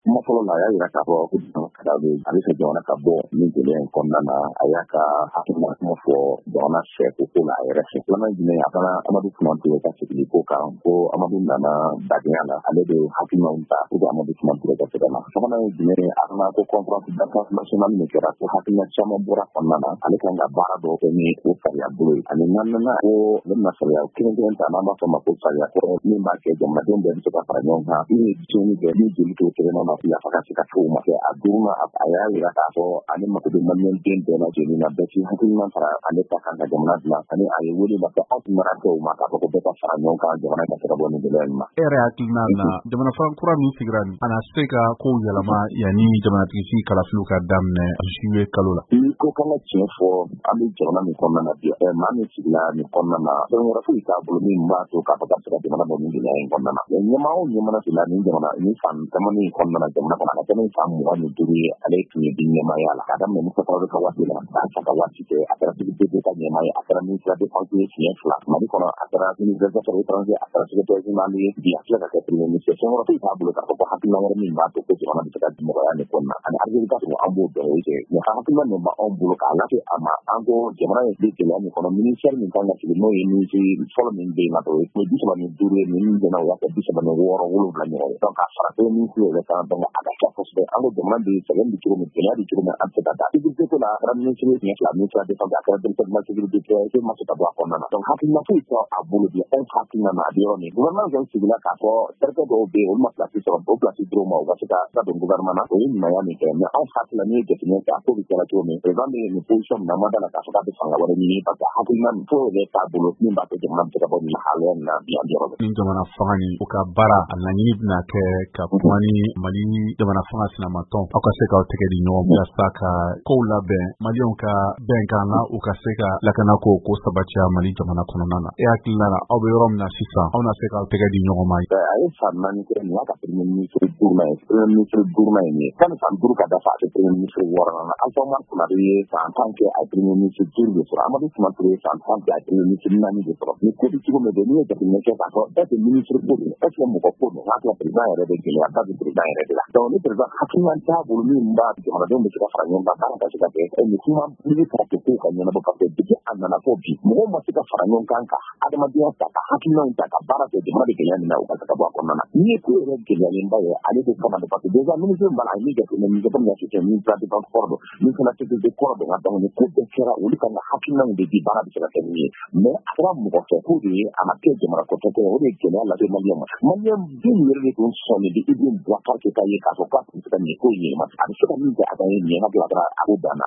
kuma fɔlɔ la a y'a yira k'a fɔ ko a bɛ fɛ jamana ka bɔ nin gɛlɛya in kɔnɔna na a y'a ka hakilina kuma fɔ jamana fɛ ko la a yɛrɛ fɛ filanan jumɛn a fana Amadu Tumani ka segin ko kan ko Amadu nana badenya la ale de hakilinaw ta ko Amadu Tumani ka segin na sabanan jumɛn a fana ko conférence d'affaires nationale min kɛra ko hakilina caman bɔra kɔnɔna na ale kan ka baara dɔ kɛ ni o sariya bolo ye ani naaninan ko ne bɛna sariya kelen ta n'an b'a fɔ ma ko sariya kɔrɔ min b'a kɛ jamanadenw bɛɛ bɛ se ka fara ɲɔgɔn kan ni tiɲɛni kɛ ni joli t'o kelen na yafa ka se ka fɛnw ma kɛ a duurunan a y'a yira k'a fɔ ale mako bɛ maliyɛn den bɛɛ lajɛlen na bɛɛ k'i hakilina fara ale ta kan ka jamana dilan ani a ye wele lase aw maradenw ma k'a fɔ ko bɛɛ ka fara ɲɔgɔn kan jamana ka se ka bɔ nin gɛlɛya in ma. E yɛrɛ hakilina na jamana fan kura min sigira nin ana se ka kow yɛlɛma yanni jamanatigi kalafiliw ka daminɛ juillet kalo la. Ni ko kan ka tiɲɛ fɔ an bɛ jamana min kɔnɔna na bi maa min sigila nin kɔnɔna na fɛn wɛrɛ foyi t'a bolo min b'a to k'a fɔ ka se ka jamana bɔ nin gɛlɛya in kɔnɔna na ɲɛmaa o ɲɛmaa fila nin jamana ni fan caman min kɔnɔna na jamana kɔnɔ a tɛmɛ fan 25 ye ale tun ye di ɲɛmaaya la k'a daminɛ Musa Tarawele ka waati la k'a sa ka waati kɛ a kɛra CDP ka ɲɛmaaya a kɛra ministre de défense ye siɲɛ fila Mali kɔnɔ a kɛra ministre des affaires étrangères a kɛra secrétaire général ye bi a filɛ ka kɛ premier ministre fɛn wɛrɛ foyi t'a bolo k'a fɔ ko hakilina wɛrɛ min b'a to ko jamana bɛ se ka mɔgɔya nin kɔnɔna ani Algérie ka sɔrɔ an b'o bɛɛ o kɛ mais hakilina min b'anw bolo k'a lase a ma an ko jamana ye gɛlɛya min kɔnɔ ministère min kan ka sigi n'o ye ministre fɔlɔ min bɛ yen na o ye 35 ye min bɛna o y'a kɛ 36 7 ɲɔgɔn ye donc a fara kelen ministre yɛrɛ kan donc a ka ca kosɛbɛ an ko jamana bɛ sɛgɛn bɛ cogo min gɛlɛya bɛ cogo min an tɛ se ka taa sécurité ko la a kɛra ministre siɲɛ fila ministre de la défense a kɛra directeur de la sécurité se ma se ka bɔ a kɔnɔna na donc hakilina foyi tɛ a bolo bi an hakilina na a bɛ yɔrɔ min gouvernement dɔw sigila k'a fɔ terikɛ dɔw bɛ yen olu ma place sɔrɔ o place dir'u ma u ka se ka don gouvernement na o ye ɲumanya min kɛ mais anw hakilina n'i ye jateminɛ kɛ a ko bɛ kɛra cogo min président bɛ nin position min na ma da la k'a fɔ k'a bɛ fanga wɛrɛ ɲini parce que hakilina min foyi yɛrɛ t'a bolo min b'a to jamana bɛ se ka bɔ nin haliya in na bi an bɛ yɔrɔ min. Ni jamana fanga ni o ka baara a laɲini bɛna kɛ ka kuma ni Mali jamana fanga sinamatɔn aw ka se k'aw tɛgɛ di ɲɔgɔn ma walasa ka kow labɛn maliyɛnw ka bɛnkan na u ka se ka lakana ko sabatiya Mali jamana kɔnɔna na e hakilina la aw bɛ yɔrɔ min na sisan aw na se k'aw tɛgɛ di ɲɔgɔn ma. A ye san 4 kɛ nin y'a ka premier ministre duurunan ye kan san 5 ka dafa a tɛ premier ministre 6 na Alpha Omar Konate ye san 10 kɛ a premier ministre 5 de sɔrɔ Amadu Tumani ye san 10 kɛ a premier ministre 4 de sɔrɔ ni ko bɛ cogo min n'i ye jateminɛ kɛ k'a fɔ est-ce que ministre ko don est-ce que mɔgɔ ko don hakili président yɛrɛ de gɛlɛya ba bɛ président yɛrɛ de la donc ni président hakilina t'a bolo min b'a jamanadenw bɛ se ka fara ɲɔgɔn kan baara ka se ka kɛ ni kuma ni ka kɛ ko ka ɲɛnabɔ parce que depuis a nana fɔ bi mɔgɔw ma se ka fara ɲɔgɔn kan ka adamadenya ta ka hakilinaw ta ka baara kɛ jamana bɛ gɛlɛya min na u ka se ka bɔ a kɔnɔna na ni ye ko yɛrɛ gɛlɛyalenba ye ale de kama de parce que déjà ministre min b'a la ni jateminɛ min kɛ min kɛ min fila défense kɔrɔ don min fana sécurité kɔrɔ don donc ni ko bɛɛ kɛra olu kan ka hakilinaw de di baara bɛ se ka kɛ min ye mais a kɛra mɔgɔ fɛ ko de ye a ma kɛ jamana kɔfɛ ko o de ye gɛlɛya lase maliyɛn ma maliyɛn den yɛrɛ de tun sɔnni de Ibrahim Boubacar Keïta ye k'a fɔ k'a tun bɛ se ka nin ko in yɛlɛma a bɛ se ka min kɛ a ka ye nin ye hakili la a ko banna